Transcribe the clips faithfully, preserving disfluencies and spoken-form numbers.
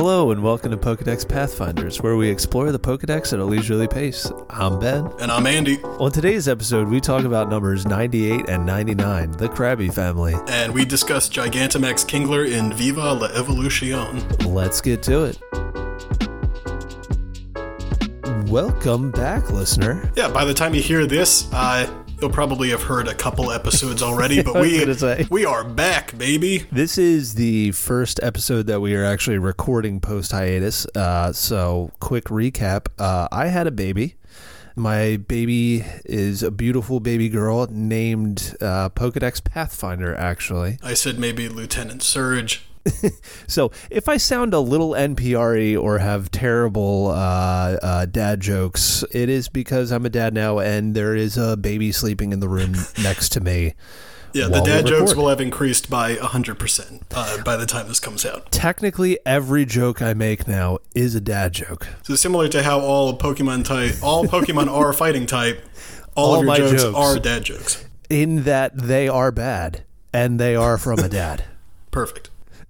Hello and welcome to Pokedex Pathfinders, where we explore the Pokedex at a leisurely pace. I'm Ben. And I'm Andy. On today's episode, we talk about numbers ninety-eight and ninety-nine, the Krabby family. And we discuss Gigantamax Kingler in Viva la Evolution. Let's get to it. Welcome back, listener. Yeah, by the time you hear this, uh, you'll probably have heard a couple episodes already, but we we are back, baby. This is the first episode that we are actually recording post-hiatus, uh, so quick recap. Uh, I had a baby. My baby is a beautiful baby girl named uh, Pokedex Pathfinder, actually. I said maybe Lieutenant Surge. So if I sound a little N P R-y or have terrible uh, uh, dad jokes, it is because I'm a dad now and there is a baby sleeping in the room next to me. Yeah, the dad jokes will have increased by one hundred percent uh, by the time this comes out. Technically, every joke I make now is a dad joke. So similar to how all Pokemon type, all Pokemon are fighting type, all, all of your my jokes, jokes are dad jokes. In that they are bad, and they are from a dad. Perfect.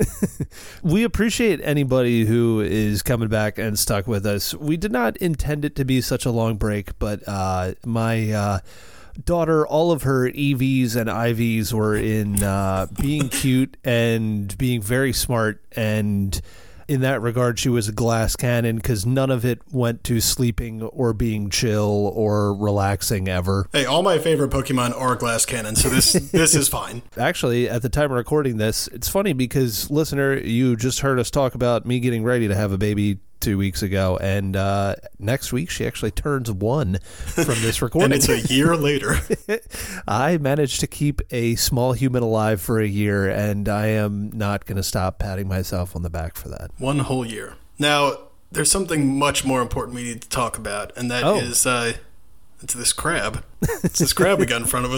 We appreciate anybody who is coming back and stuck with us. We did not intend it to be such a long break, but uh, my uh, daughter, all of her E Vs and I Vs were in uh, being cute and being very smart, and in that regard, she was a glass cannon because none of it went to sleeping or being chill or relaxing ever. Hey, all my favorite Pokemon are glass cannons, so this this is fine. Actually, at the time of recording this, it's funny because, listener, you just heard us talk about me getting ready to have a baby two weeks ago, and uh, next week she actually turns one from this recording. And it's a year later. I managed to keep a small human alive for a year, and I am not going to stop patting myself on the back for that. One whole year. Now, there's something much more important we need to talk about, and that oh. is uh, it's this crab. It's this crab we got in front of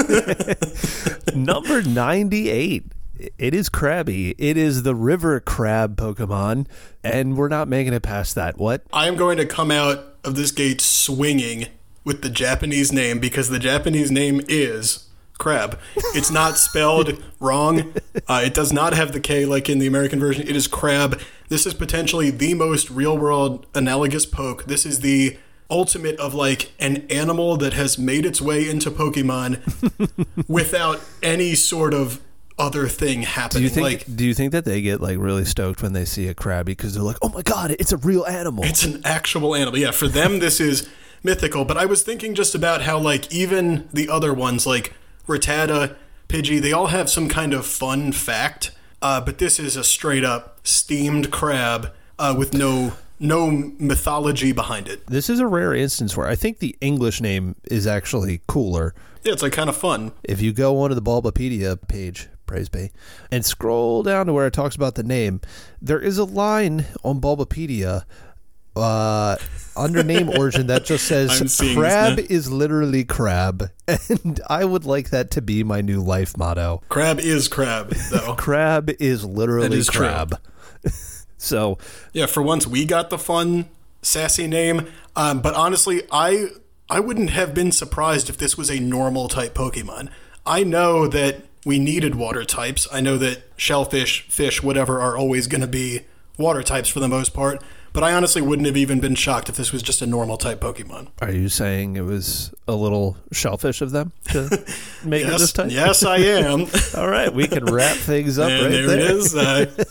us. Number ninety-eight. It is Krabby. It is the river crab Pokemon, and we're not making it past that. What? I am going to come out of this gate swinging with the Japanese name because the Japanese name is crab. It's not spelled wrong. Uh, it does not have the K like in the American version. It is crab. This is potentially the most real-world analogous poke. This is the ultimate of like an animal that has made its way into Pokemon without any sort of other thing happening. Do you think? Like, do you think that they get like really stoked when they see a Krabby because they're like, "Oh my god, it's a real animal! It's an actual animal." Yeah, for them this is mythical. But I was thinking just about how like even the other ones like Rattata, Pidgey, they all have some kind of fun fact. Uh, but this is a straight up steamed crab uh, with no no mythology behind it. This is a rare instance where I think the English name is actually cooler. Yeah, it's like kind of fun. If you go onto the Bulbapedia page, praise be, and scroll down to where it talks about the name, there is a line on Bulbapedia uh, under name origin that just says crab is literally crab, and I would like that to be my new life motto. Crab is crab, though. Crab is literally is crab. So yeah, for once we got the fun, sassy name, um, but honestly, I I wouldn't have been surprised if this was a normal type Pokemon. I know that we needed water types. I know that shellfish, fish, whatever are always going to be water types for the most part, but I honestly wouldn't have even been shocked if this was just a normal type Pokemon. Are you saying it was a little shellfish of them to make yes, it this type? Yes, I am. All right, we can wrap things up and right there. there. It is. Uh,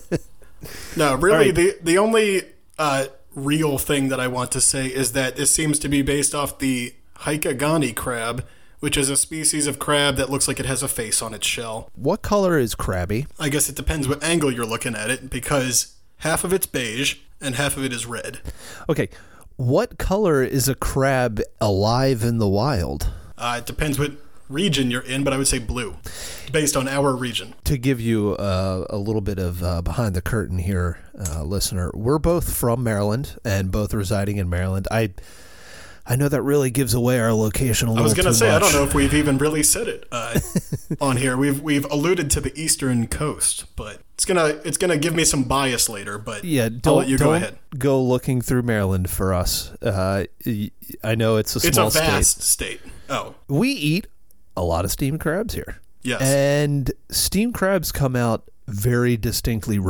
no, really, right. the, the only uh, real thing that I want to say is that this seems to be based off the Hyakagani crab, which is a species of crab that looks like it has a face on its shell. What color is Krabby? I guess it depends what angle you're looking at it, because half of it's beige and half of it is red. Okay, what color is a crab alive in the wild? Uh, it depends what region you're in, but I would say blue, based on our region. To give you uh, a little bit of uh, behind the curtain here, uh, listener, we're both from Maryland and both residing in Maryland. I... I know that really gives away our location a little too much. I was going to say, much. I don't know if we've even really said it uh, on here. We've we've alluded to the eastern coast, but it's gonna it's gonna give me some bias later. But yeah, don't, I'll let you don't go ahead. Go looking through Maryland for us. Uh, I know it's a small state. It's a vast state. state. Oh, we eat a lot of steamed crabs here. Yes, and steamed crabs come out very distinctly red.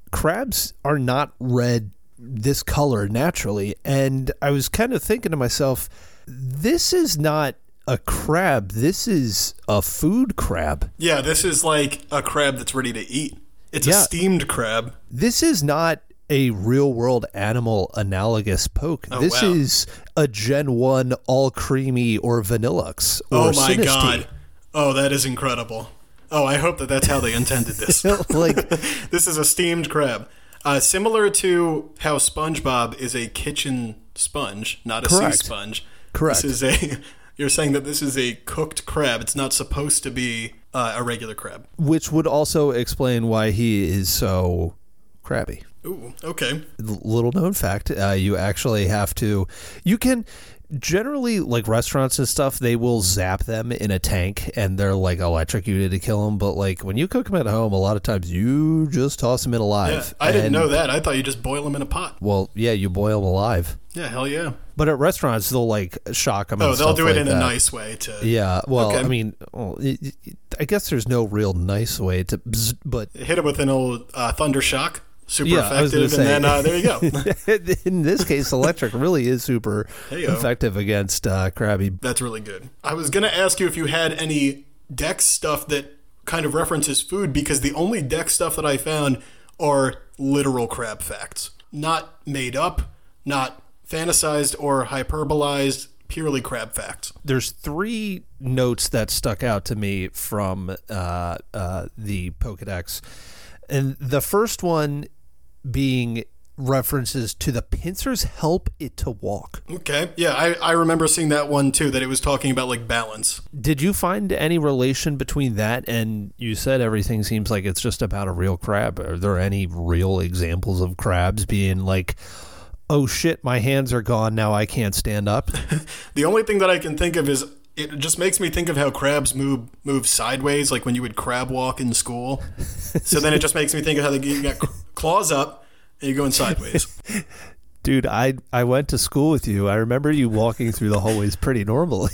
crabs are not red this color naturally. And I was kind of thinking to myself, this is not a crab. This is a food crab. Yeah, this is like a crab that's ready to eat. It's Yeah. a steamed crab. This is not a real world animal analogous poke. Oh, this wow. is a Gen one all creamy or Vanillux or Oh my Sinistea. god. Oh, that is incredible. Oh, I hope that that's how they intended this. Like, This is a steamed crab. Uh, similar to how SpongeBob is a kitchen sponge, not a Correct. sea sponge. Correct. This is a. You're saying that this is a cooked crab. It's not supposed to be uh, a regular crab. which would also explain why he is so crabby. Ooh, okay. L- Little known fact, uh, you actually have to, you can, generally, like restaurants and stuff, they will zap them in a tank and they're like electrocuted to kill them. But like when you cook them at home, a lot of times you just toss them in Yeah, alive. I didn't And- know that. I thought you just boil them in a pot. Well, yeah, you boil them alive. Yeah, hell yeah. But at restaurants, they'll like shock them. Oh, and they'll stuff do it like in that. a nice way to. Yeah, well, Okay. I mean, well, it, it, I guess there's no real nice way to, bzz, but Hit it with an old uh, thunder shock. Super Yeah, I was effective, gonna and then uh, there you go. in this case, electric really is super Hey-o. effective against uh, crabby. That's really good. I was going to ask you if you had any Dex stuff that kind of references food, because the only Dex stuff that I found are literal crab facts. Not made up, not fantasized or hyperbolized, purely crab facts. There's three notes that stuck out to me from uh, uh, the Pokedex. And the first one being references to the pincers help it to walk. Okay. Yeah, I, I remember seeing that one too, that it was talking about like balance. Did you find any relation between that and you said everything seems like it's just about a real crab? Are there any real examples of crabs being like, oh shit, my hands are gone, now I can't stand up? The only thing that I can think of is it just makes me think of how crabs move move sideways, like when you would crab walk in school. So then it just makes me think of how they you got claws up and you're going sideways. Dude, I I went to school with you. I remember you walking through the hallways pretty normally.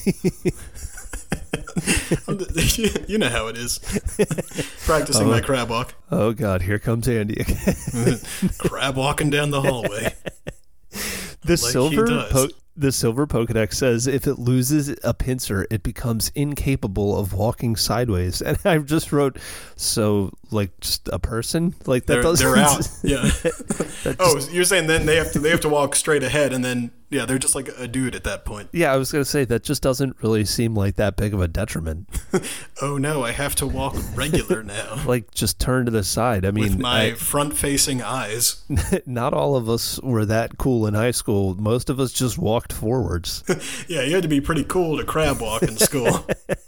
You know how it is. Practicing my crab walk. Oh God, here comes Andy again. Crab walking down the hallway. The Like he silver does. po- the silver Pokedex says if it loses a pincer, it becomes incapable of walking sideways. And I just wrote, so like just a person like that They're, doesn't. they're out. Yeah. that Oh, just- so you're saying then they have to they have to walk straight ahead, and then yeah, they're just like a dude at that point. yeah, I was gonna say that just doesn't really seem like that big of a detriment. Oh no, I have to walk regular now Like just turn to the side. I mean, with my I- front-facing eyes. not all of us were that cool in high school. Most of us just walked forwards. Yeah, you had to be pretty cool to crab walk in school.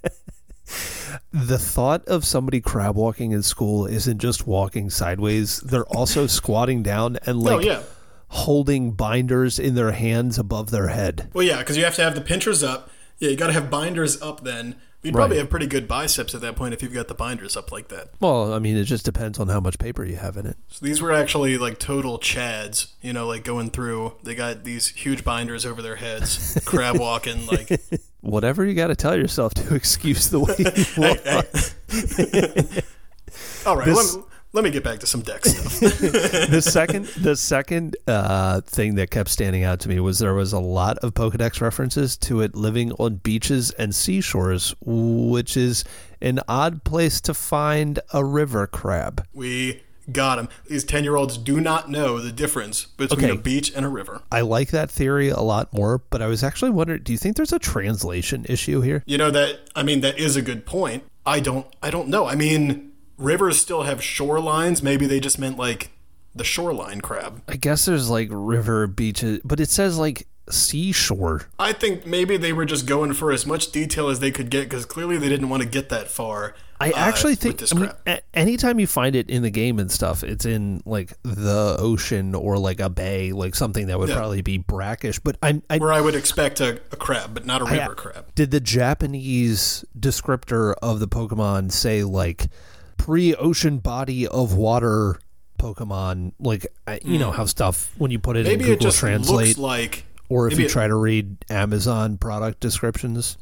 The thought of somebody crab walking in school isn't just walking sideways. They're also squatting down and like Oh yeah. holding binders in their hands above their head. Well, yeah, because you have to have the pinchers up. Yeah, you got to have binders up then. You'd probably Right. have pretty good biceps at that point if you've got the binders up like that. Well, I mean, it just depends on how much paper you have in it. So these were actually like total chads, you know, like going through. They got these huge binders over their heads, crab walking, like. Whatever you got to tell yourself to excuse the way you walk. Hey, hey. All right, This- let, me, let me get back to some deck stuff. the second the second uh, thing that kept standing out to me was there was a lot of Pokedex references to it living on beaches and seashores, which is an odd place to find a river crab. We got them. These ten-year-olds do not know the difference between Okay. a beach and a river. I like that theory a lot more, but I was actually wondering, do you think there's a translation issue here? You know that. I mean, that is a good point. I don't. I don't know. I mean, rivers still have shorelines. Maybe they just meant like the shoreline crab. I guess there's like river, beaches, but it says like seashore. I think maybe they were just going for as much detail as they could get because clearly they didn't want to get that far. I uh, actually with think this I mean, crab. a- anytime you find it in the game and stuff, it's in like the ocean or like a bay, like something that would Yeah. probably be brackish. But I, I Where I would expect a, a crab, but not a I- river crab. did the Japanese descriptor of the Pokemon say like pre-ocean body of water Pokemon? Like I- you know how stuff when you put it Hmm. Maybe in it Google just Translate, looks like. or if maybe you it- try to read Amazon product descriptions.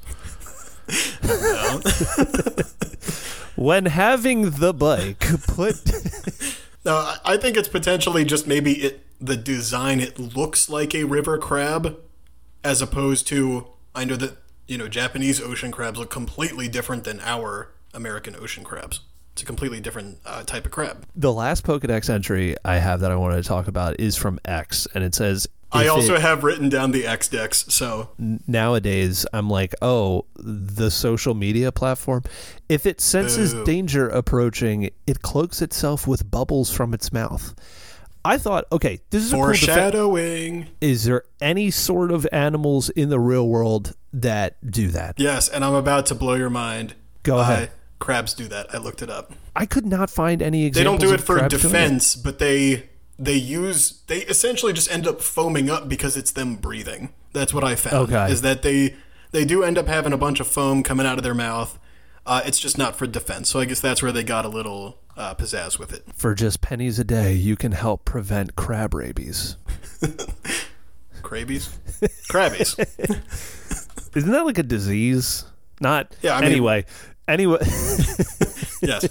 Well, When having the bike, put No, I- I think it's potentially just maybe it the design. It looks like a river crab, as opposed to I know that you know Japanese ocean crabs look completely different than our American ocean crabs. It's a completely different uh, type of crab. The last Pokedex entry I have that I wanted to talk about is from X, and it says... I also it, have written down the X-Dex, so... Nowadays, I'm like, oh, the social media platform. If it senses Boo. danger approaching, it cloaks itself with bubbles from its mouth. I thought, okay, this is a cool defe- Foreshadowing. Is there any sort of animals in the real world that do that? Yes, and I'm about to blow your mind. Go Uh, ahead. Crabs do that. I looked it up. I could not find any They examples. don't do it of for crabs doing defense, but they they use they essentially just end up foaming up because it's them breathing. That's what I found. Okay. Is that they they do end up having a bunch of foam coming out of their mouth. Uh, it's just not for defense. So I guess that's where they got a little uh, pizzazz with it. For just pennies a day, you can help prevent crab rabies. Crabies? Crabbies. Isn't that like a disease? Not. Yeah, I mean- anyway. Anyway. Yes.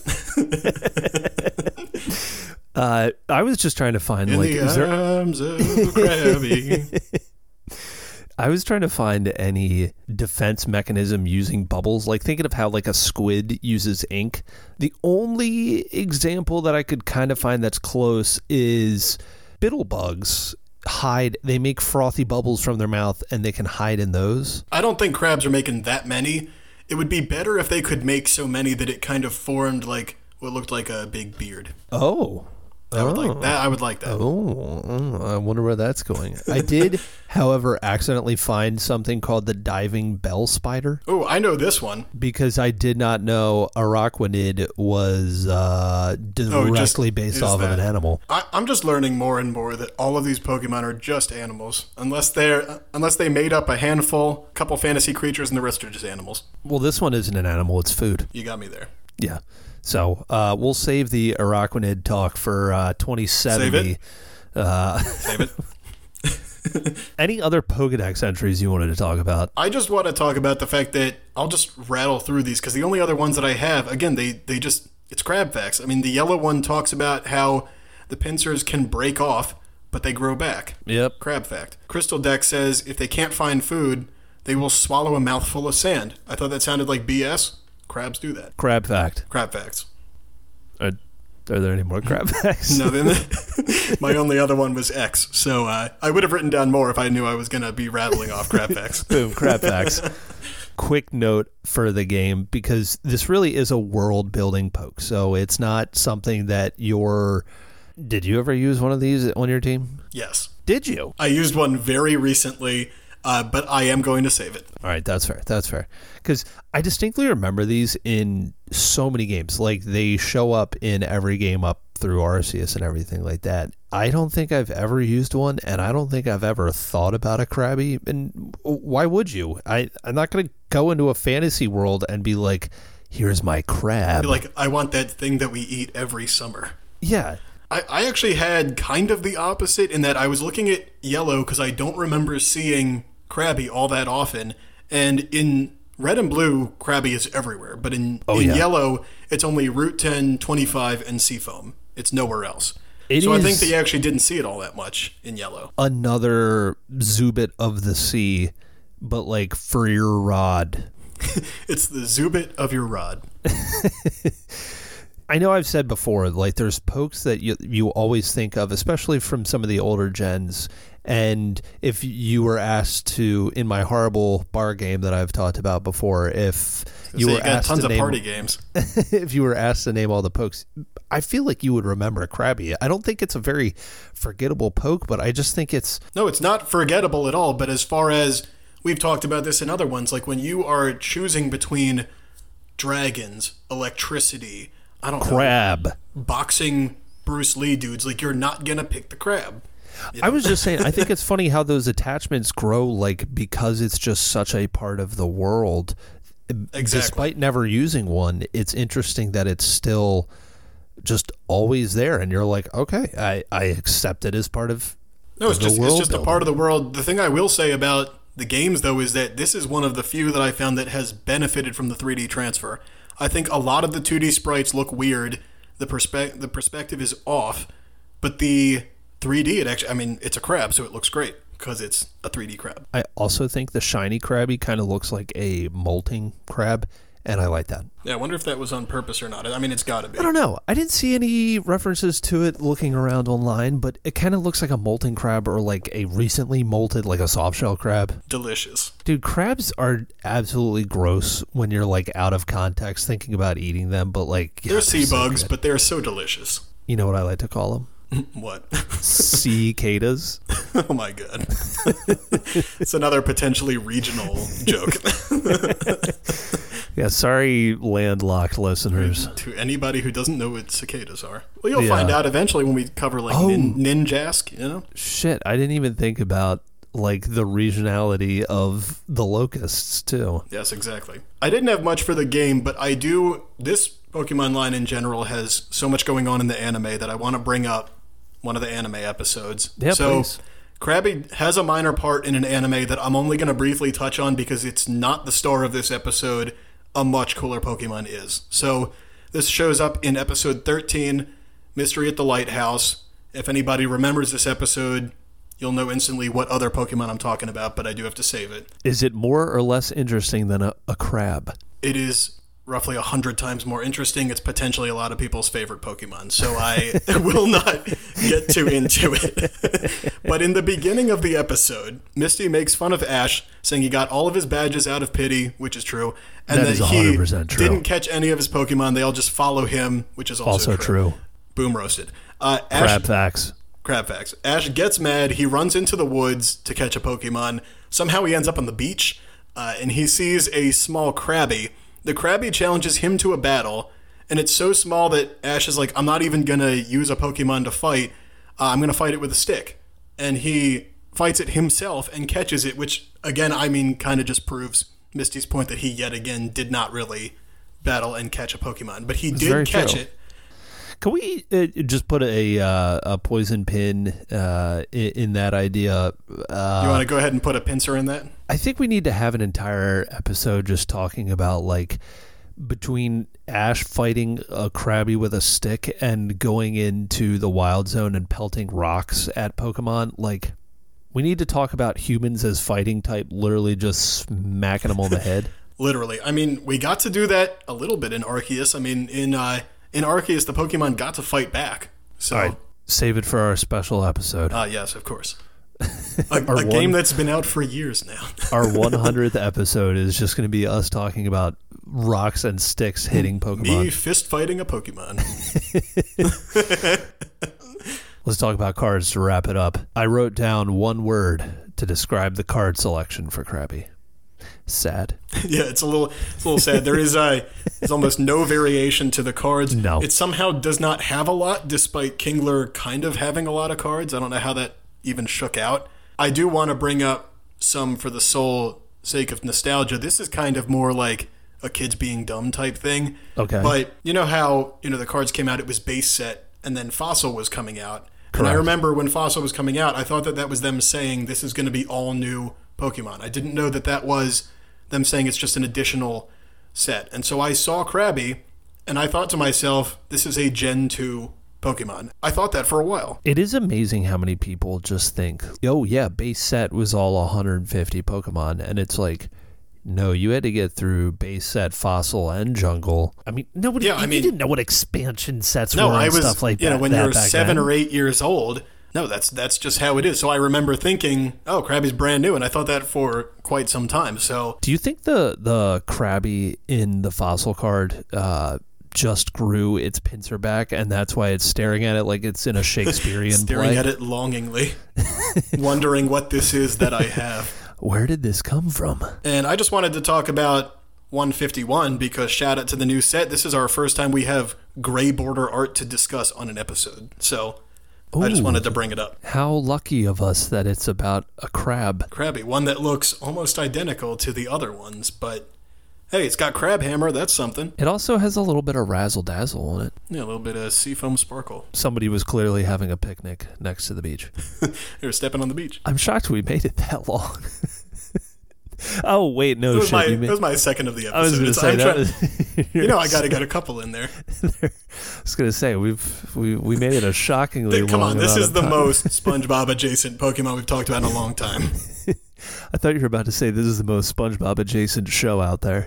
uh, I was just trying to find In like. the Is there, arms of Crabby. I was trying to find any defense mechanism using bubbles, like thinking of how like a squid uses ink. The only example that I could kind of find that's close is bittlebugs hide. They make frothy bubbles from their mouth, and they can hide in those. I don't think crabs are making that many. It would be better if they could make so many that it kind of formed like what looked like a big beard. Oh. I would Oh. like that. I would like that. Oh, oh, I wonder where that's going. I did, however, accidentally find something called the diving bell spider Oh, I know this one. because I did not know araquanid was uh, directly Oh, just based is off of that. an animal. I, I'm just learning more and more that all of these Pokemon are just animals, unless they're unless they made up a handful, couple fantasy creatures, and the rest are just animals. Well, this one isn't an animal; it's food. You got me there. Yeah. So uh, we'll save the araquanid talk for uh, twenty seventy. Save Uh, Save it. any other Pokedex entries you wanted to talk about? I just want to talk about the fact that I'll just rattle through these because the only other ones that I have, again, they they just it's crab facts. I mean, the yellow one talks about how the pincers can break off, but they grow back. Yep. Crab fact. Crystal Deck says if they can't find food, they will swallow a mouthful of sand. I thought that sounded like B S. Crabs do that. Crab fact. Crab facts. Are, are there any more crab facts? No, then my only other one was X. So uh, I would have written down more if I knew I was going to be rattling off crab facts. Boom, crab facts. Quick note for the game, because this really is a world building poke. So it's not something that you're... Did you ever use one of these on your team? Yes. Did you? I used one very recently, uh, but I am going to save it. All right, that's fair. That's fair. Because I distinctly remember these in so many games. Like, they show up in every game up through Arceus and everything like that. I don't think I've ever used one, and I don't think I've ever thought about a Krabby. And why would you? I, I'm not going to go into a fantasy world and be like, here's my crab. Like, I want that thing that we eat every summer. Yeah. I, I actually had kind of the opposite in that I was looking at yellow because I don't remember seeing Krabby all that often. And in red and blue, Krabby is everywhere. But in, Oh, in yeah. yellow, it's only Route ten, twenty-five, and Seafoam. It's nowhere else. It so I is- think they actually didn't see it all that much in yellow. Another Zubit of the sea, but like for your rod. It's the Zubit of your rod. I know I've said before, like there's pokes that you you always think of, especially from some of the older gens. And if you were asked to, in my horrible bar game that I've talked about before, if you so were you got asked tons to of name, party games. if you were asked to name all the pokes, I feel like you would remember Krabby. I don't think it's a very forgettable poke, but I just think it's No, it's not forgettable at all. But as far as we've talked about this in other ones, like when you are choosing between dragons, electricity, I don't know, crab. boxing Bruce Lee dudes, like you're not gonna pick the crab. I was just saying, I think it's funny how those attachments grow, like, because it's just such a part of the world. Exactly. Despite never using one, it's interesting that it's still just always there. And you're like, okay, I, I accept it as part of No, it's the just it's world just a building. part of the world. The thing I will say about the games though is that this is one of the few that I found that has benefited from the three D transfer. I think a lot of the two D sprites look weird. the perspe- the perspective is off, but the three D, it actually, I mean, it's a crab, so it looks great because it's a three D crab. I also think the shiny Krabby kind of looks like a molting crab, and I like that. Yeah, I wonder if that was on purpose or not. I mean, it's got to be. I don't know. I didn't see any references to it looking around online, but it kind of looks like a molting crab or like a recently molted, like a soft shell crab. Delicious. Dude, crabs are absolutely gross when you're like out of context thinking about eating them, but like... Yeah, they're sea so bugs, good. But they're so delicious. You know what I like to call them? What? Cicadas. Oh my god. It's another potentially regional joke. Yeah, sorry, landlocked listeners. To anybody who doesn't know what cicadas are. Well, you'll yeah. find out eventually when we cover like oh, nin- Ninjask, you know? Shit, I didn't even think about like the regionality of the locusts too. Yes, exactly. I didn't have much for the game, but I do... This Pokemon line in general has so much going on in the anime that I want to bring up one of the anime episodes. Yeah, so, please. Krabby has a minor part in an anime that I'm only going to briefly touch on because it's not the star of this episode. A much cooler Pokemon is. So, this shows up in episode thirteen, Mystery at the Lighthouse. If anybody remembers this episode, you'll know instantly what other Pokemon I'm talking about, but I do have to save it. Is it more or less interesting than a, a crab? It is roughly a hundred times more interesting. It's potentially a lot of people's favorite Pokemon, so I will not get too into it. But in the beginning of the episode, Misty makes fun of Ash, saying he got all of his badges out of pity, which is true, and that, that is one hundred percent he true. Didn't catch any of his Pokemon. They all just follow him, which is also, also true. true. Boom roasted. Uh, Ash, crab facts. Crab facts. Ash gets mad. He runs into the woods to catch a Pokemon. Somehow he ends up on the beach, uh, and he sees a small Krabby. The Krabby challenges him to a battle, and it's so small that Ash is like, I'm not even going to use a Pokemon to fight. Uh, I'm going to fight it with a stick. And he fights it himself and catches it, which, again, I mean, kind of just proves Misty's point that he, yet again, did not really battle and catch a Pokemon. But he It's did catch true. it. Can we uh, just put a uh, a poison pin uh, in, in that idea? Uh, you want to go ahead and put a pincer in that? I think we need to have an entire episode just talking about like between Ash fighting a Krabby with a stick and going into the wild zone and pelting rocks at Pokemon. Like, we need to talk about humans as fighting type, literally just smacking them on the head. Literally. I mean, we got to do that a little bit in Arceus. I mean, in uh, in Arceus, the Pokemon got to fight back. So, all right, save it for our special episode. Uh, yes, of course. A, a one, game that's been out for years now. Our one hundredth episode is just going to be us talking about rocks and sticks hitting Pokemon. Me fist fighting a Pokemon. Let's talk about cards to wrap it up. I wrote down one word to describe the card selection for Krabby. Sad. Yeah, it's a little it's a little sad. There is a there's almost no variation to the cards. No. It somehow does not have a lot, despite Kingler kind of having a lot of cards. I don't know how that even shook out. I do want to bring up some for the sole sake of nostalgia. This is kind of more like a kids being dumb type thing. Okay. But you know how, you know, the cards came out, it was base set, and then Fossil was coming out. Correct. And I remember when Fossil was coming out, I thought that that was them saying this is going to be all new Pokemon. I didn't know that that was them saying it's just an additional set. And so I saw Krabby, and I thought to myself, this is a Gen two Pokemon. I thought that for a while. It is amazing how many people just think, oh yeah, base set was all one hundred fifty Pokemon. And it's like, no, you had to get through base set, Fossil, and Jungle. I mean, nobody Yeah, I you mean- didn't know what expansion sets No, were and I was, stuff like you that. know, when that you're back seven then. or eight years old, no, that's that's just how it is. So I remember thinking, oh, Krabby's brand new, and I thought that for quite some time. So Do you think the, the Krabby in the Fossil card uh, just grew its pincer back, and that's why it's staring at it like it's in a Shakespearean staring play? at it longingly, wondering what this is that I have. Where did this come from? And I just wanted to talk about one fifty-one because shout out to the new set. This is our first time we have gray border art to discuss on an episode. So I just Ooh. wanted to bring it up. How lucky of us that it's about a crab. Krabby, one that looks almost identical to the other ones, but hey, it's got Crab Hammer. That's something. It also has a little bit of razzle dazzle on it. Yeah, a little bit of seafoam sparkle. Somebody was clearly having a picnic next to the beach. You're stepping on the beach. I'm shocked we made it that long. Oh wait, no That was, shit. my, you that mean, was my second of the episode. I was going to It's- say I'm that. try- Was, you know, I got to get a couple in there. I was going to say we've we we made it a shockingly Come long on, this amount is of the time. most SpongeBob adjacent Pokemon we've talked about in a long time. I thought you were about to say this is the most SpongeBob adjacent show out there.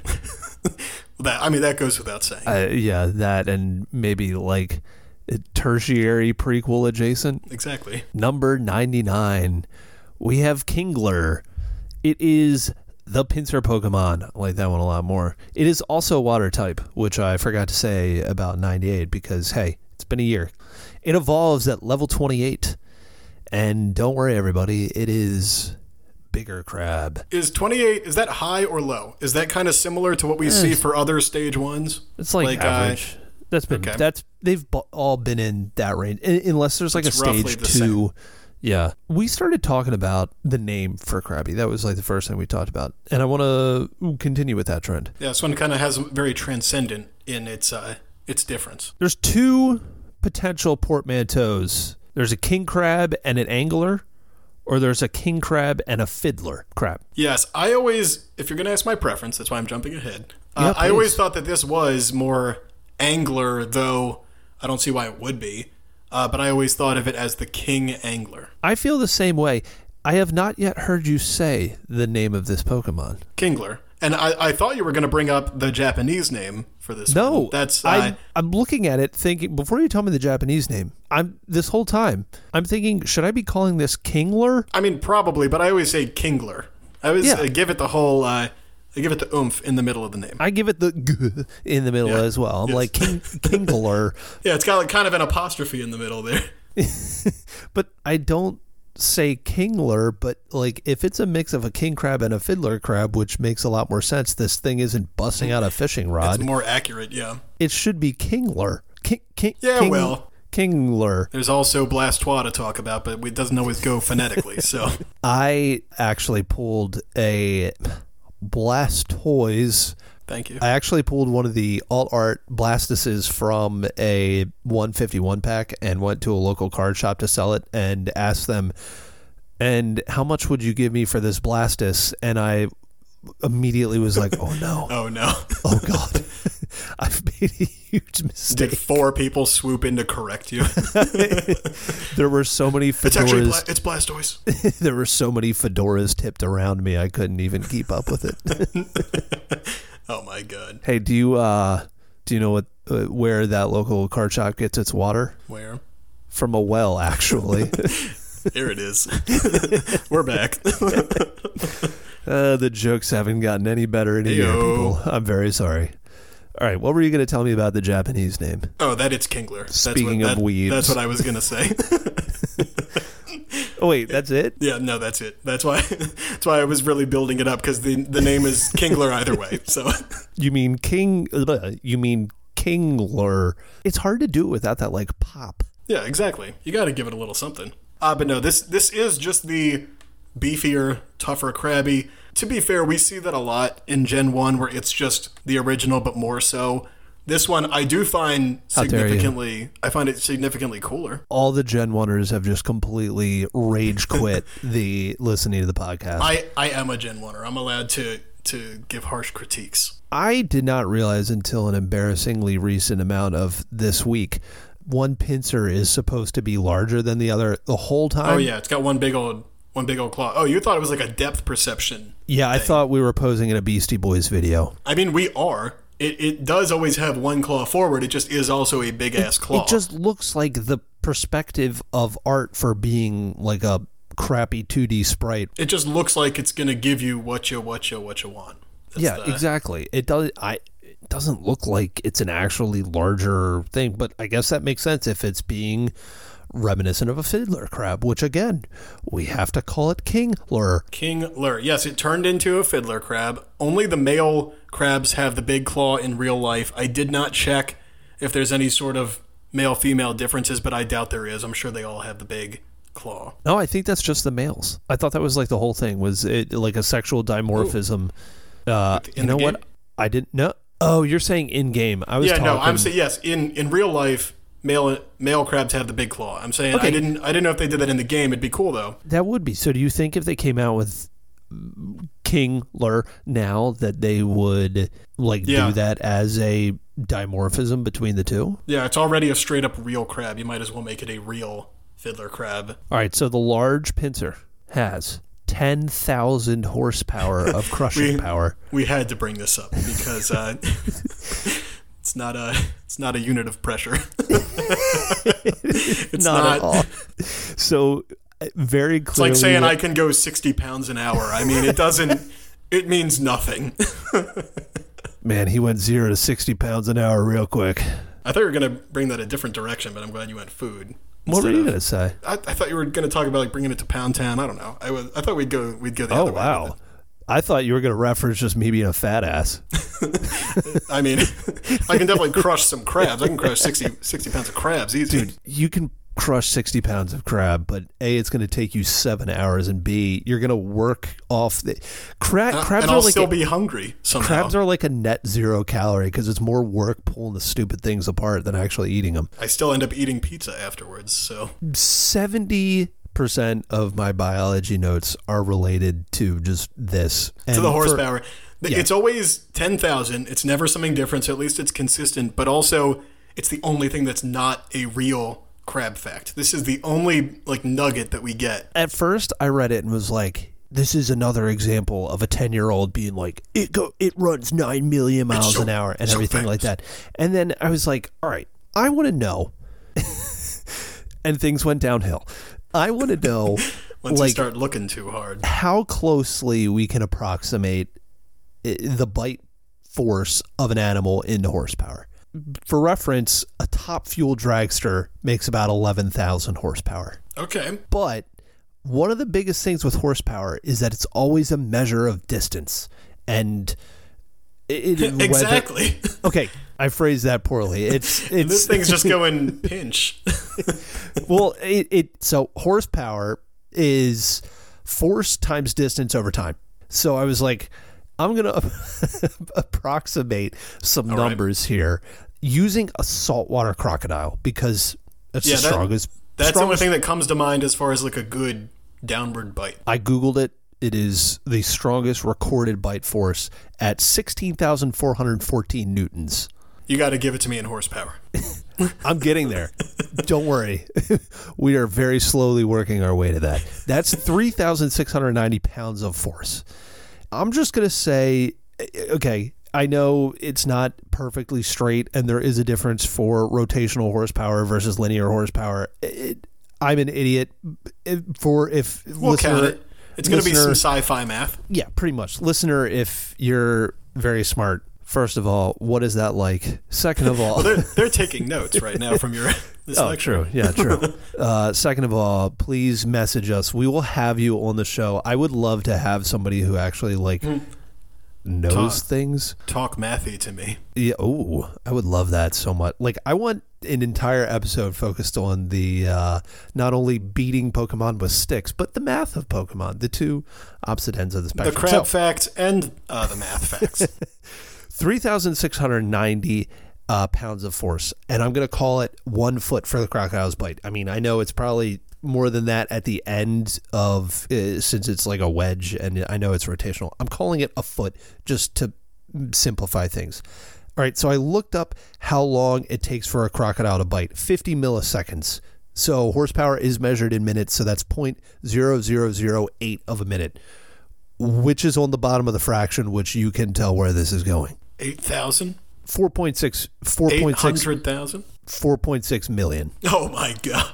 That I mean, that goes without saying. Uh, yeah, that and maybe like a tertiary prequel adjacent. Exactly. Number ninety-nine, we have Kingler. It is the pincer Pokemon. I like that one a lot more. It is also water type, which I forgot to say about ninety-eight because, hey, it's been a year. It evolves at level twenty-eight. And don't worry, everybody, it is Bigger Crab. Is twenty-eight, is that high or low? Is that kind of similar to what we see for other stage ones? It's like, Like, uh, average. that's been, okay. that's, they've bu- all been in that range, un- unless there's like It's a roughly stage the two. Yeah. We started talking about the name for Krabby. That was like the first thing we talked about. And I want to continue with that trend. Yeah, this one kind of has very transcendent in its uh, its difference. There's two potential portmanteaus. There's a king crab and an angler, or there's a king crab and a fiddler crab. Yes, I always, if you're going to ask my preference, that's why I'm jumping ahead. Uh, Yeah, I always please. thought that this was more angler, though I don't see why it would be. Uh, but I always thought of it as the king angler. I feel the same way. I have not yet heard you say the name of this Pokemon. Kingler. And I, I thought you were going to bring up the Japanese name for this No, one. That's uh, I, I'm looking at it thinking, before you tell me the Japanese name, I'm this whole time, I'm thinking, should I be calling this Kingler? I mean, probably, but I always say Kingler. I always Yeah. uh, give it the whole, uh, I give it the oomph in the middle of the name. I give it the g in the middle Yeah. as well. I'm Yes. like, King, Kingler. Yeah, it's got like kind of an apostrophe in the middle there. But I don't say Kingler, but like if it's a mix of a king crab and a fiddler crab, which makes a lot more sense, this thing isn't busting out a fishing rod. It's more accurate, yeah. It should be Kingler. King, king, Yeah, king, well. Kingler. There's also Blastoise to talk about, but it doesn't always go phonetically, so. I actually pulled a Blastoise. Thank you. I actually pulled one of the alt art Blastuses from a one fifty-one pack and went to a local card shop to sell it and asked them, and how much would you give me for this Blastus? And I immediately was like, oh no, Oh, no. oh god, I've made a huge Did mistake. four people swoop in to correct you? There were so many It's actually, Bla- fedoras. it's Blastoise. There were so many fedoras tipped around me, I couldn't even keep up with it. Oh, my God. Hey, do you uh, do you know what uh, where that local card shop gets its water? Where? From a well, actually. Here it is. We're back. uh, the jokes haven't gotten any better in a year, Heyo. people. I'm very sorry. All right, what were you going to tell me about the Japanese name? Oh, that it's Kingler. That's Speaking what, of that, weebs. That's what I was going to say. Oh wait, that's it? Yeah, no, that's it. That's why That's why I was really building it up, because the, the name is Kingler either way, so. You mean King? Uh, you mean Kingler? It's hard to do it without that like pop. Yeah, exactly. You got to give it a little something. Uh, but no, this this is just the beefier, tougher Krabby. To be fair, we see that a lot in Gen one, where it's just the original, but more so. This one, I do find How dare you. significantly, I find it significantly cooler. All the Gen oneers have just completely rage quit the listening to the podcast. I, I am a Gen one-er. I'm allowed to, to give harsh critiques. I did not realize until an embarrassingly recent amount of this week, one pincer is supposed to be larger than the other the whole time. Oh, yeah, it's got one big old one big old claw. Oh, you thought it was like a depth perception. Yeah, I thing. thought we were posing in a Beastie Boys video. I mean, we are. It it does always have one claw forward. It just is also a big-ass claw. It just looks like the perspective of art for being like a crappy two D sprite. It just looks like it's going to give you what you, what you, what you want. That's Yeah, the- exactly. It does. I. It doesn't look like it's an actually larger thing, but I guess that makes sense if it's being reminiscent of a fiddler crab, which again, we have to call it Kingler. Kingler. Yes, it turned into a fiddler crab. Only the male crabs have the big claw in real life. I did not check if there's any sort of male-female differences, but I doubt there is. I'm sure they all have the big claw. No, I think that's just the males. I thought that was like the whole thing was it like a sexual dimorphism. Uh, In you know the what? game? I didn't know. Oh, you're saying in game. I was Yeah, talking. no, I'm saying yes. In in real life, male male crabs have the big claw. I'm saying Okay. I didn't I didn't know if they did that in the game. It'd be cool though. That would be. So do you think if they came out with Kingler now that they would like Yeah. do that as a dimorphism between the two. Yeah, it's already a straight up real crab. You might as well make it a real fiddler crab. All right, so the large pincer has ten thousand horsepower of crushing We- power. We had to bring this up because uh, it's not a it's not a unit of pressure. It's Not, not. at all. So uh, very It's clearly, like saying I can go sixty pounds an hour. I mean, it doesn't. It means nothing. man, he went zero to sixty pounds an hour real quick. I thought you were gonna bring that a different direction, but I'm glad you went food. What were instead you of- gonna say? I, I thought you were gonna talk about like bringing it to Pound Town. I don't know. I was. I thought we'd go. We'd go the Oh other way. wow. with I thought you were going to reference just me being a fat ass. it. I mean, I can definitely crush some crabs. I can crush sixty, sixty pounds of crabs easy. Dude, you can crush sixty pounds of crab, but A, it's going to take you seven hours, and B, you're going to work off the crab. Uh, Crabs and are I'll like still a, be hungry somehow. crabs are like a net zero calorie because it's more work pulling the stupid things apart than actually eating them. I still end up eating pizza afterwards. So seventy percent of my biology notes are related to just this. And to the for- horsepower. yeah. It's always ten thousand. It's never something different, so at least it's consistent. But also, it's the only thing that's not a real crab fact. This is the only like nugget that we get. At first, I read it and was like, "This is another example of a ten-year-old being like, it go, it runs nine million miles so- an hour and so everything like fast." that." And then I was like, "All right, I want to know." And things went downhill. I want to know, Once you like, start looking too hard. how closely we can approximate i- the bite force of an animal into horsepower. For reference, a top fuel dragster makes about eleven thousand horsepower. Okay. But one of the biggest things with horsepower is that it's always a measure of distance. And it, it- whether- Exactly. okay, I phrased that poorly. It's it's This thing's just going pinch. well, it, it so horsepower is force times distance over time. So I was like, I'm gonna approximate some All right. numbers here using a saltwater crocodile because that's Yeah, the that- strongest. That's the only strongest- thing that comes to mind as far as like a good downward bite. I googled it. It is the strongest recorded bite force at sixteen thousand four hundred fourteen newtons. You got to give it to me in horsepower. I'm getting there. Don't worry. We are very slowly working our way to that. That's three thousand six hundred ninety pounds of force. I'm just going to say, okay, I know it's not perfectly straight and there is a difference for rotational horsepower versus linear horsepower. It, I'm an idiot for if We'll listener, count it. It's going to be some listener- sci-fi math. Yeah, pretty much. Listener, if you're very smart, first of all, what is that like? Second of all, Well, they're, they're taking notes right now from your this oh, lecture. true. Yeah, true. uh, second of all, please message us. We will have you on the show. I would love to have somebody who actually like knows Talk. things. Talk mathy to me. Yeah. Oh, I would love that so much. Like, I want an entire episode focused on the uh, not only beating Pokemon with sticks, but the math of Pokemon. The two opposite ends of the The spectrum. crab So, facts and uh, the math facts. three thousand six hundred ninety uh, pounds of force, and I'm going to call it one foot for the crocodile's bite. I mean, I know it's probably more than that at the end of, uh, since it's like a wedge, and I know it's rotational. I'm calling it a foot just to simplify things. All right, so I looked up how long it takes for a crocodile to bite, fifty milliseconds. So horsepower is measured in minutes, so that's zero point zero zero zero eight of a minute, which is on the bottom of the fraction, which you can tell where this is going. eight thousand? four point six, four eight point six, hundred thousand? four point six million. Oh my god.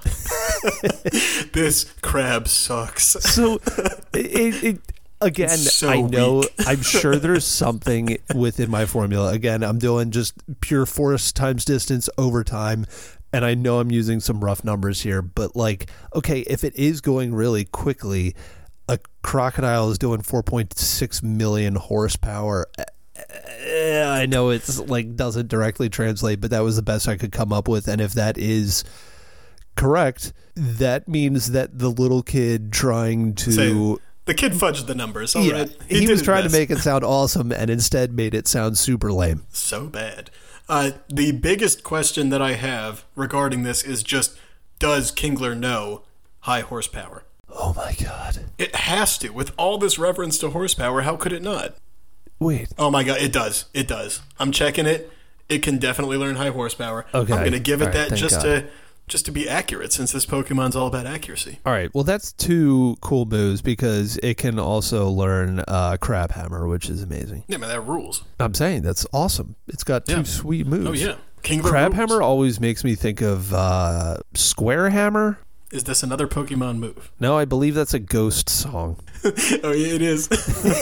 This crab sucks. So, it, it again, It's so I know, weak. I'm sure there's something within my formula. Again, I'm doing just pure force times distance over time, and I know I'm using some rough numbers here, but like, okay, if it is going really quickly, a crocodile is doing four point six million horsepower. Eh, I know it's like doesn't directly translate, but that was the best I could come up with. And if that is correct, that means that the little kid trying to Say, the kid fudged the numbers. All yeah, right. he, did was his trying best. to make it sound awesome and instead made it sound super lame. So bad. Uh, the biggest question that I have regarding this is just, does Kingler know high horsepower? Oh my god. It has to. With all this reference to horsepower, how could it not? Wait. Oh my god, it does. It does. I'm checking it. It can definitely learn high horsepower. Okay. I'm going to give it All right, that just God. to just to be accurate, since this Pokemon's all about accuracy. All right. Well, that's two cool moves because it can also learn uh, Crab Hammer, which is amazing. Yeah, man, that rules. I'm saying that's awesome. It's got two Yeah. sweet moves. Oh yeah, Kingler Crab rules. Hammer always makes me think of uh, Square Hammer. Is this another Pokemon move? No, I believe that's a Ghost song. Oh yeah, it is.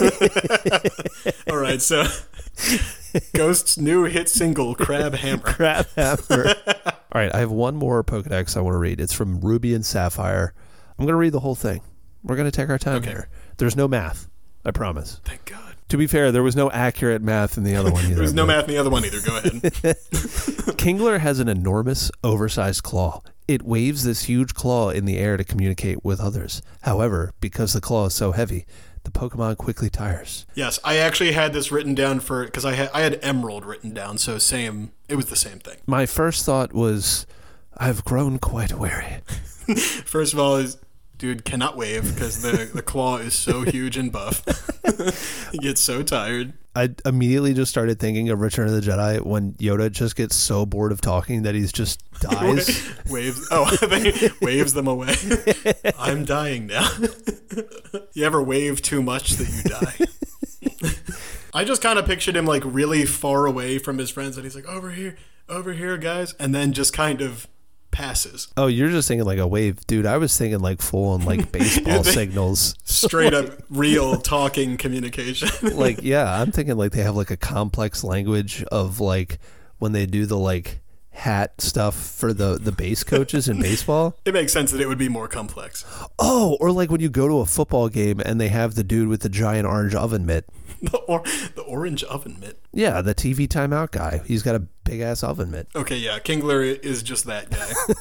All right, so Ghost's new hit single, Crab Hammer. Crab Hammer. All right, I have one more Pokedex I want to read. It's from Ruby and Sapphire. I'm going to read the whole thing. We're going to take our time Okay. here. There's no math. I promise. Thank God. To be fair, there was no accurate math in the other one either. There's no but- math in the other one either. Go ahead. Kingler has an enormous, oversized claw. It waves this huge claw in the air to communicate with others. However, because the claw is so heavy, the Pokemon quickly tires. Yes, I actually had this written down for because I had I had Emerald written down, so same. It was the same thing. My first thought was, I've grown quite weary. First of all, is dude cannot wave because the the claw is so huge and buff. He gets so tired. I immediately just started thinking of Return of the Jedi when Yoda just gets so bored of talking that he's just dies. waves. Oh, they waves them away. I'm dying now. You ever wave too much that you die? I just kind of pictured him like really far away from his friends, and he's like, "Over here, over here, guys," and then just kind of passes. Oh, you're just thinking like a wave. Dude, I was thinking like full on like baseball think- signals. Straight up real talking communication. Like, yeah, I'm thinking like they have like a complex language of like when they do the like hat stuff for the, the base coaches in baseball. It makes sense that it would be more complex. Oh, or like when you go to a football game and they have the dude with the giant orange oven mitt. The, or, the orange oven mitt. Yeah, the T V timeout guy. He's got a big ass oven mitt. Okay, yeah, Kingler is just that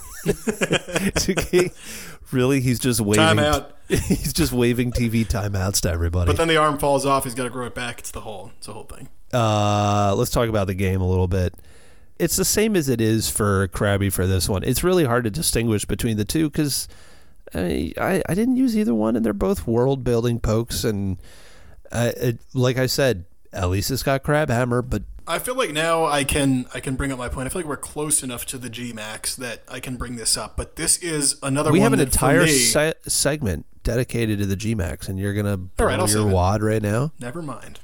guy. Really, he's just waving. Timeout. He's just waving T V timeouts to everybody. But then the arm falls off. He's got to grow it back. It's the whole. It's the whole thing. Uh, let's talk about the game a little bit. It's the same as it is for Krabby for this one. It's really hard to distinguish between the two because I, I I didn't use either one, and they're both world building pokes. And uh, it, like I said, at least it's got Crab Hammer, but I feel like now I can I can bring up my point. I feel like we're close enough to the G Max that I can bring this up. But this is another we one have an that for entire me- se- segment dedicated to the G Max, and you're gonna blow right, I'll your save it. wad right now. Never mind.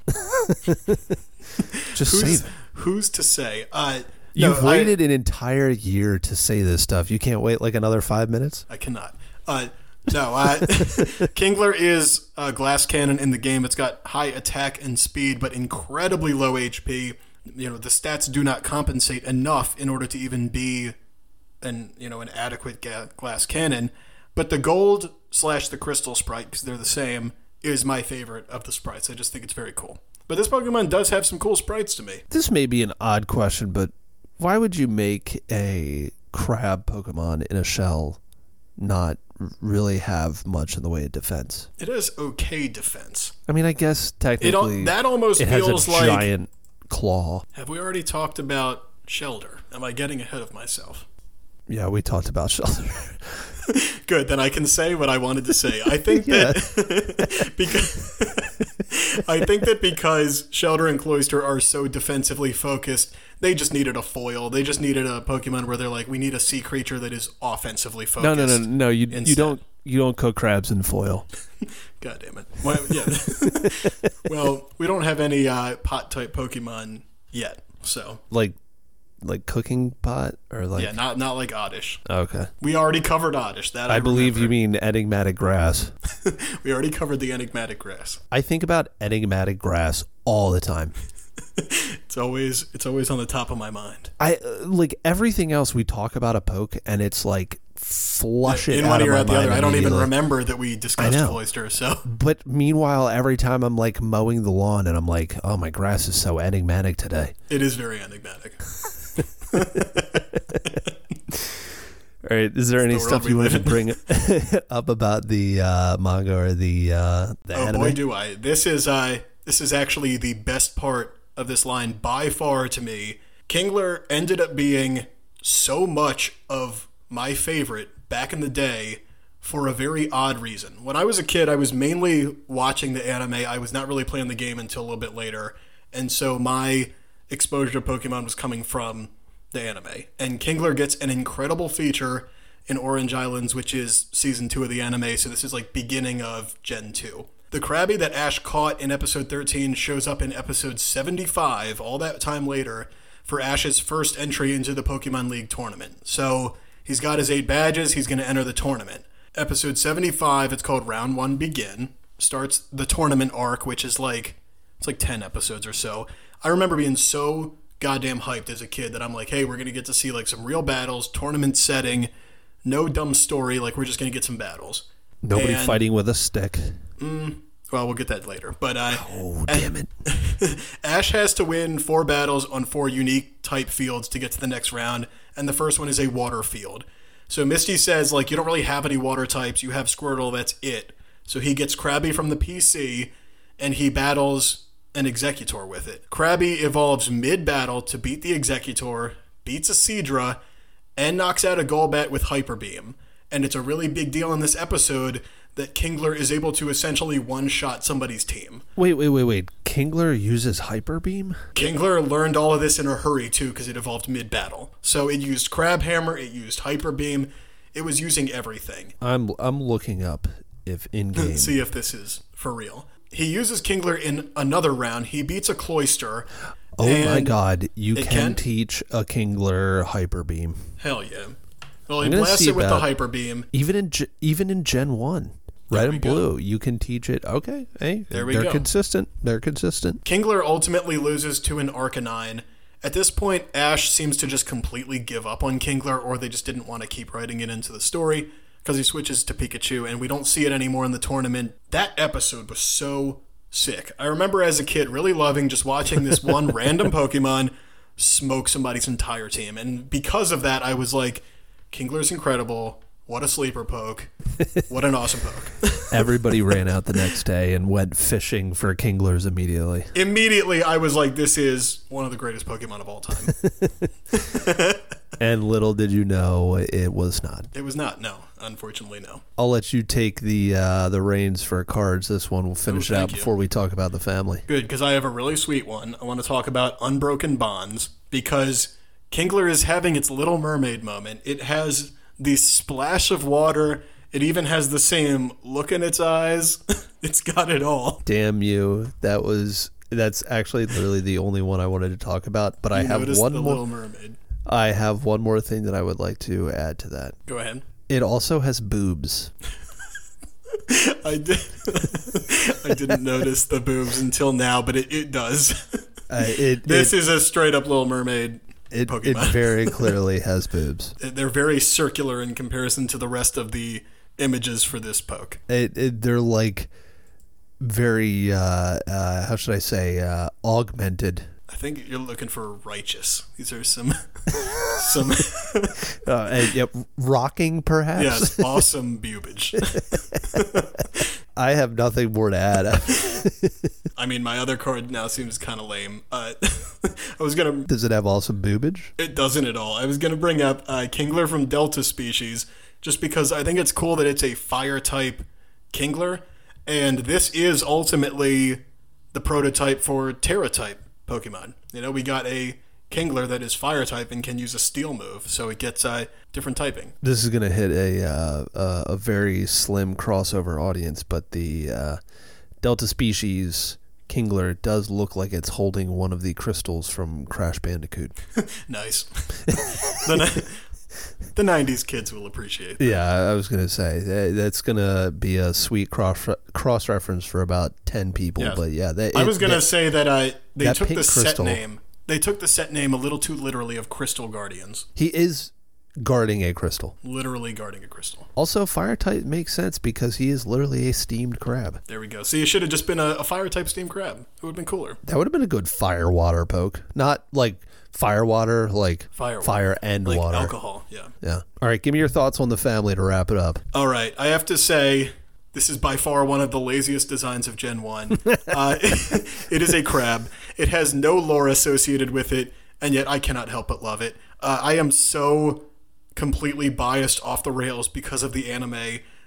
Just Who's, save it. who's to say? Uh, no, You've I- waited an entire year to say this stuff. You can't wait like another five minutes? I cannot. Uh, no, uh, Kingler is a glass cannon in the game. It's got high attack and speed, but incredibly low H P. You know, the stats do not compensate enough in order to even be an you know an adequate ga- glass cannon. But the gold slash the crystal sprite, because they're the same, is my favorite of the sprites. I just think it's very cool. But this Pokemon does have some cool sprites to me. This may be an odd question, but why would you make a crab Pokemon in a shell not really have much in the way of defense? It has okay defense. I mean, I guess It al- technically that almost it has feels a like. giant claw. Have we already talked about Shelder? Am I getting ahead of myself? Yeah, we talked about Shelter. Good, then I can say what I wanted to say. I think Yeah. that because I think that because Shelter and Cloyster are so defensively focused, they just needed a foil. They just needed a Pokemon where they're like, we need a sea creature that is offensively focused. No, no, no, no. You you instead. don't you don't cook crabs in foil. God damn it. Well, yeah. Well, we don't have any uh, pot type Pokemon yet, so Like like cooking pot or like yeah, not not like Oddish. okay. We already covered Oddish. That I, I believe you remember. mean enigmatic grass. We already covered the enigmatic grass. I think about enigmatic grass all the time. It's always it's always on the top of my mind. I uh, like everything else we talk about a poke, and it's like flush it In out one of ear my out the mind other. I don't even immediately. remember that we discussed I know. Cloyster. So But meanwhile, every time I'm like mowing the lawn, and I'm like, oh, my grass is so enigmatic today. it is very enigmatic. All right, is there any the world stuff we you want to live bring up about the uh, manga or the uh, the Oh anime? boy, do I! This is uh, this is actually the best part of this line by far to me. Kingler ended up being so much of my favorite back in the day for a very odd reason. When I was a kid, I was mainly watching the anime. I was not really playing the game until a little bit later. And so my exposure to Pokemon was coming from the anime. And Kingler gets an incredible feature in Orange Islands, which is season two of the anime. So this is like beginning of Gen two. The Krabby that Ash caught in episode thirteen shows up in episode seventy-five, all that time later, for Ash's first entry into the Pokemon League tournament. So he's got his eight badges. He's going to enter the tournament. Episode seventy-five, it's called Round One Begin, starts the tournament arc, which is like, it's like ten episodes or so. I remember being so goddamn hyped as a kid that I'm like, hey, we're going to get to see like some real battles, tournament setting, no dumb story, like we're just going to get some battles. Nobody and, fighting with a stick. Mm, well, we'll get that later. But uh, oh, damn it. Ash has to win four battles on four unique type fields to get to the next round, and the first one is a water field. So Misty says, like, you don't really have any water types. You have Squirtle, that's it. So he gets Krabby from the P C, and he battles an Executor with it. Krabby evolves mid-battle to beat the Executor, beats a Seadra, and knocks out a Golbat with Hyper Beam. And it's a really big deal in this episode that Kingler is able to essentially one-shot somebody's team. Wait, wait, wait, wait. Kingler uses Hyper Beam? Kingler learned all of this in a hurry, too, because it evolved mid-battle. So it used Crab Hammer, it used Hyper Beam, it was using everything. I'm I'm looking up if in-game. See if this is for real. He uses Kingler in another round. He beats a Cloyster. Oh my god, you can, can teach a Kingler Hyper Beam. Hell yeah. Well, he blasts it with the Hyper Beam. Even in even in Gen one. Red and blue, go. You can teach it. Okay, hey, there we they're go. consistent. They're consistent. Kingler ultimately loses to an Arcanine. At this point, Ash seems to just completely give up on Kingler, or they just didn't want to keep writing it into the story, because he switches to Pikachu, and we don't see it anymore in the tournament. That episode was so sick. I remember as a kid really loving just watching this one random Pokemon smoke somebody's entire team, and because of that, I was like, Kingler's incredible. What a sleeper poke. What an awesome poke. Everybody ran out the next day and went fishing for Kinglers immediately. Immediately, I was like, this is one of the greatest Pokemon of all time. And little did you know, it was not. It was not, no. Unfortunately, no. I'll let you take the uh, the reins for cards. This one will finish oh, it out you. before we talk about the family. Good, because I have a really sweet one. I want to talk about Unbroken Bonds, because Kingler is having its Little Mermaid moment. It has the splash of water. It even has the same look in its eyes. It's got it all. Damn you. That was that's actually literally the only one I wanted to talk about, but you I have one the more Little Mermaid. I have one more thing that I would like to add to that. Go ahead. It also has boobs. I did I didn't notice the boobs until now, but it, it does. Uh, it, this it, is a straight up Little Mermaid. It, Pokemon. It very clearly has boobs. They're very circular in comparison to the rest of the images for this poke. It, it, they're like very, uh, uh, how should I say, uh, augmented. I think you're looking for righteous. These are some, some, uh, and, yep, rocking perhaps. Yes, awesome bubage. I have nothing more to add. I mean, my other card now seems kind of lame. Uh, I was gonna. Does it have awesome boobage? It doesn't at all. I was gonna bring up uh, Kingler from Delta Species, just because I think it's cool that it's a fire type Kingler, and this is ultimately the prototype for Terra type Pokemon. You know, we got a Kingler that is fire type and can use a steel move, so it gets uh, different typing. This is gonna hit a uh, uh, a very slim crossover audience, but the uh, Delta Species Kingler does look like it's holding one of the crystals from Crash Bandicoot. Nice. the, the nineties kids will appreciate that. Yeah, I was going to say, that's going to be a sweet cross cross reference for about ten people. Yeah. But yeah, that, I was going to say that uh, they that took the crystal, set name. They took the set name a little too literally of Crystal Guardians. He is guarding a crystal. Literally guarding a crystal. Also, fire type makes sense because he is literally a steamed crab. There we go. See, it should have just been a, a fire type steamed crab. It would have been cooler. That would have been a good fire water poke. Not like fire water, like fire, fire water. and like water. Alcohol, yeah. Yeah. All right, give me your thoughts on the family to wrap it up. All right. I have to say, this is by far one of the laziest designs of Gen one. uh, it, it is a crab. It has no lore associated with it, and yet I cannot help but love it. Uh, I am so completely biased off the rails because of the anime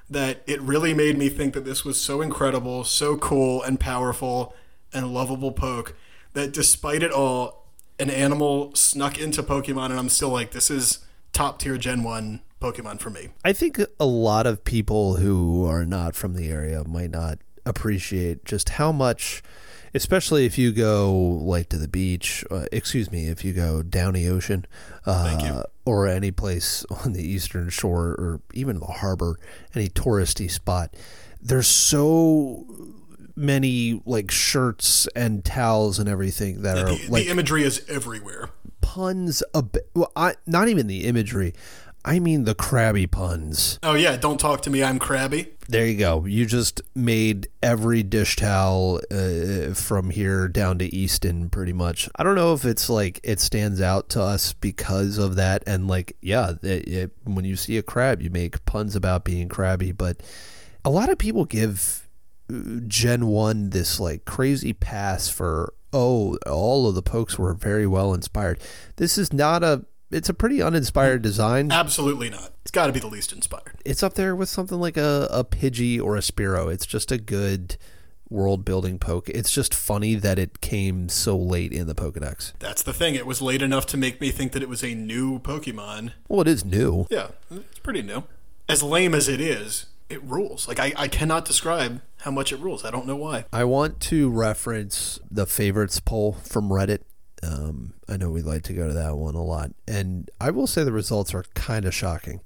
that it really made me think that this was so incredible, so cool and powerful and lovable poke that despite it all, an animal snuck into Pokemon and I'm still like, this is top tier Gen one Pokemon for me. I think a lot of people who are not from the area might not appreciate just how much, especially if you go like to the beach, uh, excuse me, if you go down the ocean, uh, Thank you. or any place on the eastern shore or even the harbor, any touristy spot, there's so many like shirts and towels and everything that Yeah, are the, like the imagery is everywhere. puns. Ab- well, I, not even the imagery. I mean the Krabby puns. Oh yeah, don't talk to me, I'm crabby. There you go. You just made every dish towel uh, from here down to Easton pretty much. I don't know if it's like it stands out to us because of that. And like, yeah, it, it, when you see a crab, you make puns about being crabby. But a lot of people give Gen one this like crazy pass for, oh, all of the pokes were very well inspired. This is not a, it's a pretty uninspired design. Absolutely not. It's got to be the least inspired. It's up there with something like a, a Pidgey or a Spearow. It's just a good world building poke. It's just funny that it came so late in the Pokedex. That's the thing. It was late enough to make me think that it was a new Pokemon. Well, it is new. Yeah, it's pretty new. As lame as it is, it rules. Like, I, I cannot describe how much it rules. I don't know why. I want to reference the favorites poll from Reddit. Um, I know we like to go to that one a lot. And I will say the results are kind of shocking.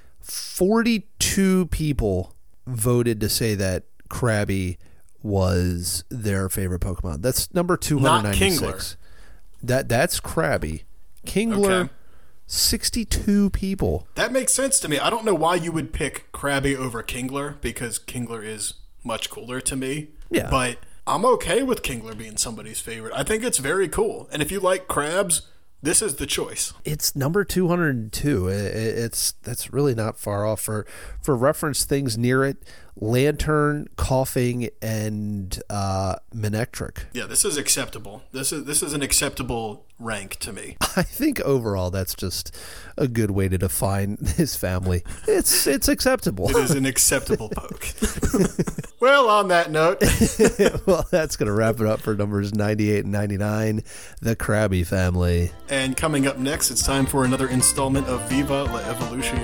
forty-two people voted to say that Krabby was their favorite Pokemon. That's number two hundred ninety-six. Not Kingler. That That's Krabby. Kingler, Okay. sixty-two people. That makes sense to me. I don't know why you would pick Krabby over Kingler, because Kingler is much cooler to me. Yeah. But I'm okay with Kingler being somebody's favorite. I think it's very cool. And if you like crabs, this is the choice. It's number two hundred two. It's that's really not far off. For for reference, things near it: Lantern, Coughing, and uh, Manectric. Yeah, this is acceptable. This is this is an acceptable rank to me. I think overall that's just a good way to define this family. It's it's acceptable. It is an acceptable poke. Well, on that note, Well, that's going to wrap it up for numbers ninety-eight and ninety-nine, the Krabby family. and coming up next, it's time for another installment of Viva la Evolution.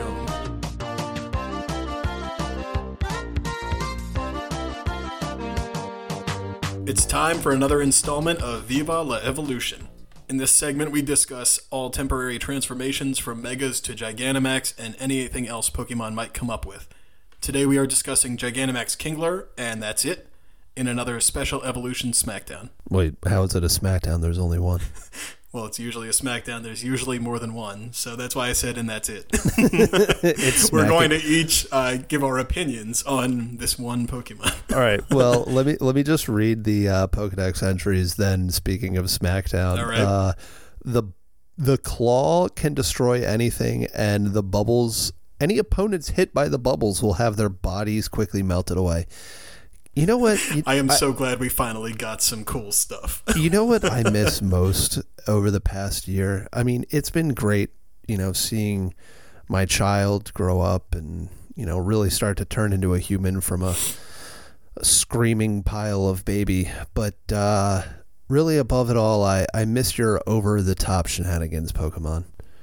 It's time for another installment of Viva la Evolution. In this segment, we discuss all temporary transformations from Megas to Gigantamax and anything else Pokemon might come up with. Today we are discussing Gigantamax Kingler, and that's it, in another special Evolution Smackdown. Wait, how is it a SmackDown? There's only one. Well, it's usually a Smackdown. There's usually more than one, so that's why I said, and that's it. It's We're Smack- going to each uh, give our opinions on this one Pokemon. All right. Well, let me let me just read the uh, Pokedex entries. Then, speaking of SmackDown, All right. uh, the the claw can destroy anything, and the bubbles. Any opponents hit by the bubbles will have their bodies quickly melted away. You know what? You, I am so glad we finally got some cool stuff. you know what I miss most over the past year? I mean, it's been great, you know, seeing my child grow up and, you know, really start to turn into a human from a, a screaming pile of baby. But uh, really above it all, I, I miss your over-the-top shenanigans, Pokemon.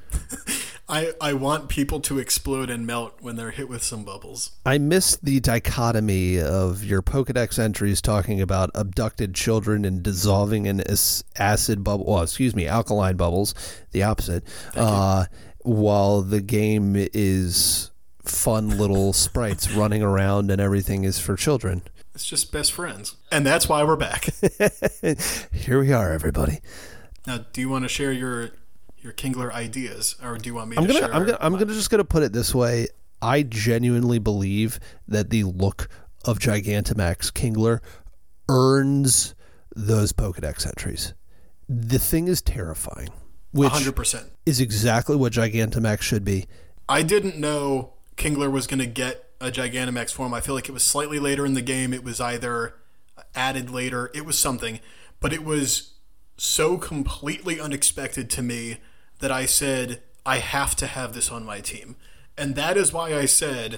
I, I want people to explode and melt when they're hit with some bubbles. I miss the dichotomy of your Pokedex entries talking about abducted children and dissolving in ac- acid bubble, well, excuse me, alkaline bubbles, the opposite, uh, while the game is fun little sprites running around and everything is for children. It's just best friends. And that's why we're back. Here we are, everybody. Now, do you want to share your your Kingler ideas, or do you want me I'm to gonna, share? I'm gonna, I'm mine? gonna just gonna put it this way. I genuinely believe that the look of Gigantamax Kingler earns those Pokedex entries. The thing is terrifying, which one hundred percent. is exactly what Gigantamax should be. I didn't know Kingler was going to get a Gigantamax form. I feel like it was slightly later in the game. It was either added later. It was something. But it was so completely unexpected to me that I said, I have to have this on my team. And that is why I said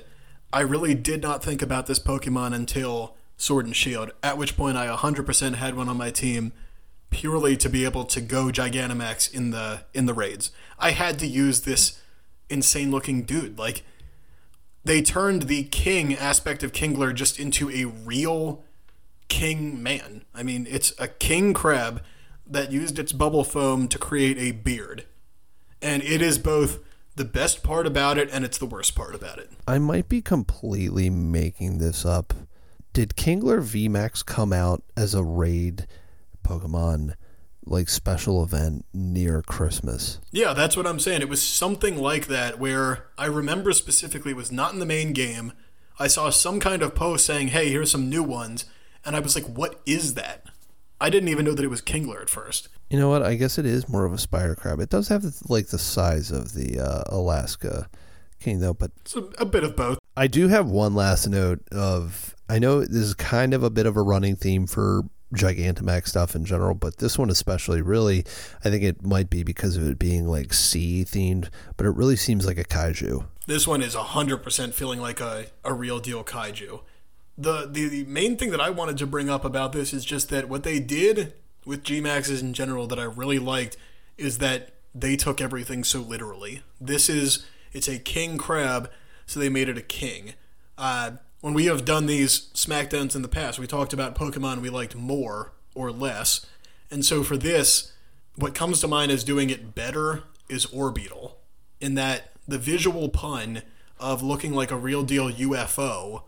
I really did not think about this Pokemon until Sword and Shield, at which point I one hundred percent had one on my team purely to be able to go Gigantamax in the in the raids. I had to use this insane-looking dude. Like, they turned the king aspect of Kingler just into a real king man. I mean, it's a king crab that used its bubble foam to create a beard. And it is both the best part about it and it's the worst part about it. I might be completely making this up. Did Kingler V MAX come out as a raid Pokemon, like, special event near Christmas? Yeah, that's what I'm saying. It was something like that, where I remember specifically it was not in the main game. I saw some kind of post saying, hey, here's some new ones. And I was like, what is that? I didn't even know that it was Kingler at first. You know what? I guess it is more of a spider crab. It does have, like, the size of the uh, Alaska king, though. But it's a, a bit of both. I do have one last note of, I know this is kind of a bit of a running theme for Gigantamax stuff in general, but this one especially, really, I think it might be because of it being, like, sea themed, but it really seems like a kaiju. This one is one hundred percent feeling like a, a real deal kaiju. The, the the main thing that I wanted to bring up about this is just that what they did with G MAXs in general that I really liked is that they took everything so literally. This is, it's a king crab, so they made it a king. Uh, when we have done these Smackdowns in the past, we talked about Pokemon we liked more or less. And so for this, what comes to mind as doing it better is Orbeetle, in that the visual pun of looking like a real deal U F O,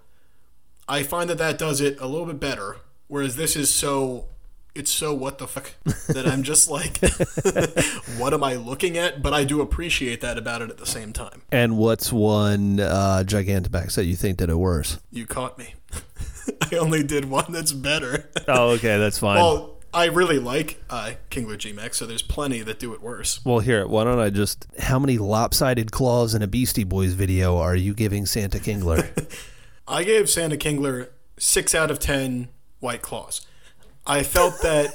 I find that that does it a little bit better, whereas this is so, it's so what the fuck that I'm just like, what am I looking at? But I do appreciate that about it at the same time. And what's one uh, Gigantamax that you think did it worse? You caught me. I only did one that's better. Oh, okay, that's fine. Well, I really like uh, Kingler G MAX, so there's plenty that do it worse. Well, here, why don't I just, how many lopsided claws in a Beastie Boys video are you giving Santa Kingler? I gave Santa Kingler six out of ten White Claws. I felt that.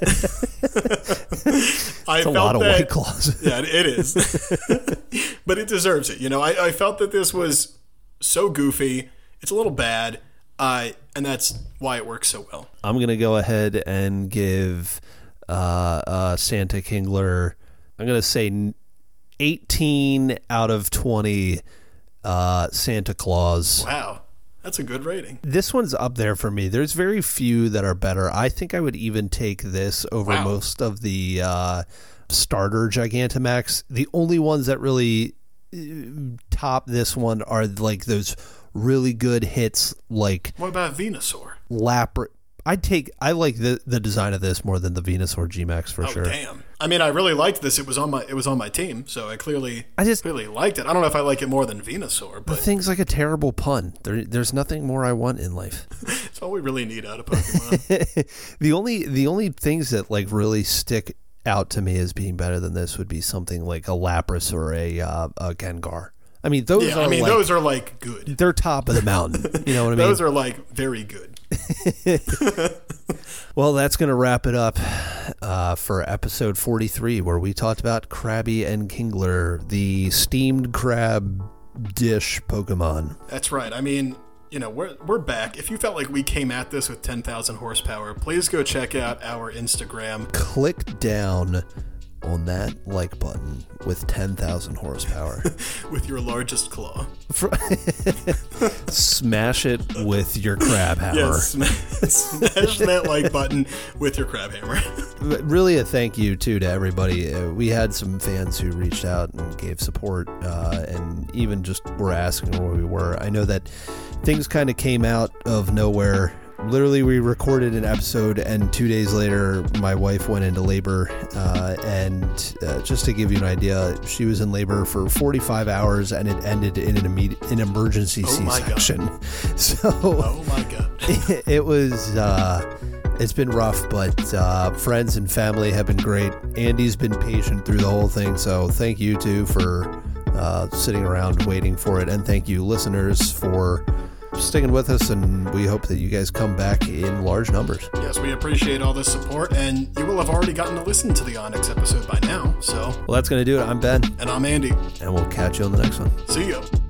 I It's a felt lot of that, White Claws. Yeah, it is. But it deserves it. You know, I, I felt that this was so goofy. It's a little bad. Uh, and that's why it works so well. I'm going to go ahead and give uh, uh, Santa Kingler, I'm going to say eighteen out of twenty uh, Santa Claus. Wow. That's a good rating. This one's up there for me. There's very few that are better. I think I would even take this over Wow. most of the uh, starter Gigantamax. The only ones that really uh, top this one are like those really good hits like What about Venusaur? Lapra. I'd take, I like the, the design of this more than the Venusaur G MAX for oh, sure. Damn. I mean, I really liked this. It was on my it was on my team, so I clearly I just clearly liked it. I don't know if I like it more than Venusaur, The but thing's like a terrible pun. There, there's nothing more I want in life. it's all we really need out of Pokemon. the only the only things that like really stick out to me as being better than this would be something like a Lapras or a uh, a Gengar. I mean, those yeah, are I mean, like, those are like good. they're top of the mountain. You know what I mean? Those are like very good. Well, that's going to wrap it up uh, for episode forty-three, where we talked about Krabby and Kingler, the steamed crab dish Pokemon. That's right. I mean, you know, we're we're back. If you felt like we came at this with ten thousand horsepower, please go check out our Instagram. Click down on that like button with ten thousand horsepower. With your largest claw. Smash it with your crab hammer. Yes, smash, smash that like button with your crab hammer. Really a thank you, too, to everybody. Uh, we had some fans who reached out and gave support uh, and even just were asking where we were. I know that things kind of came out of nowhere. Literally, we recorded an episode, and two days later, my wife went into labor. Uh, and uh, just to give you an idea, she was in labor for forty-five hours, and it ended in an, immediate, an emergency Oh my C-section. God. So, Oh my God. it, it was. Uh, it's been rough, but uh, friends and family have been great. Andy's been patient through the whole thing, so thank you too for uh, sitting around waiting for it, and thank you, listeners, for sticking with us, and we hope that you guys come back in large numbers. Yes, we appreciate all this support, and you will have already gotten to listen to the Onyx episode by now, so. Well, that's going to do it. I'm Ben. And I'm Andy. And we'll catch you on the next one. See ya.